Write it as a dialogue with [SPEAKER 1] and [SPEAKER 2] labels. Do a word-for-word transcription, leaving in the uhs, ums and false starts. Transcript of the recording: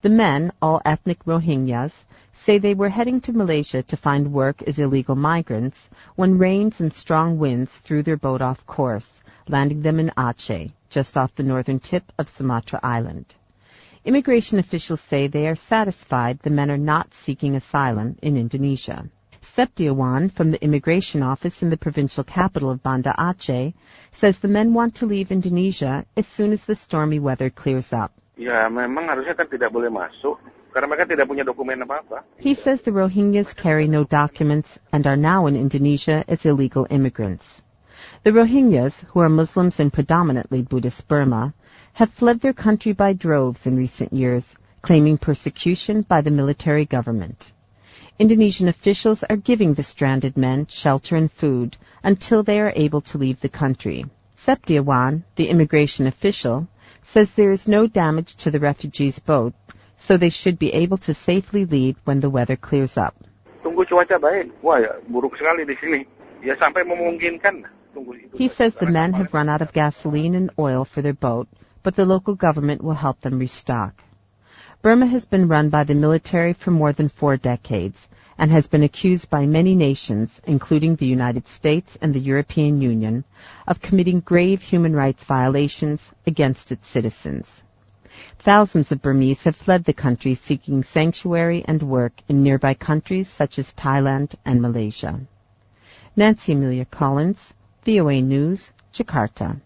[SPEAKER 1] The men, all ethnic Rohingyas, say they were heading to Malaysia to find work as illegal migrants when rains and strong winds threw their boat off course, landing them in Aceh, just off the northern tip of Sumatra Island. Immigration officials say they are satisfied the men are not seeking asylum in Indonesia. Septiawan from the immigration office in the provincial capital of Banda Aceh says the men want to leave Indonesia as soon as the stormy weather clears up.
[SPEAKER 2] Ya, memang harusnya kan tidak boleh masuk karena mereka tidak punya dokumen apa-apa.
[SPEAKER 1] He says the Rohingyas carry no documents and are now in Indonesia as illegal immigrants. The Rohingyas, who are Muslims in predominantly Buddhist Burma, have fled their country by droves in recent years, claiming persecution by the military government. Indonesian officials are giving the stranded men shelter and food until they are able to leave the country. Septiawan, the immigration official, says there is no damage to the refugees' boat, so they should be able to safely leave when the weather clears up.
[SPEAKER 2] Tunggu cuaca baik. Wah, ya, buruk sekali di sini. Ya sampai memungkinkan.
[SPEAKER 1] He says the men have run out of gasoline and oil for their boat, but the local government will help them restock. Burma has been run by the military for more than four decades and has been accused by many nations, including the United States and the European Union, of committing grave human rights violations against its citizens. Thousands of Burmese have fled the country seeking sanctuary and work in nearby countries such as Thailand and Malaysia. Nancy Amelia Collins, V O A News, Jakarta.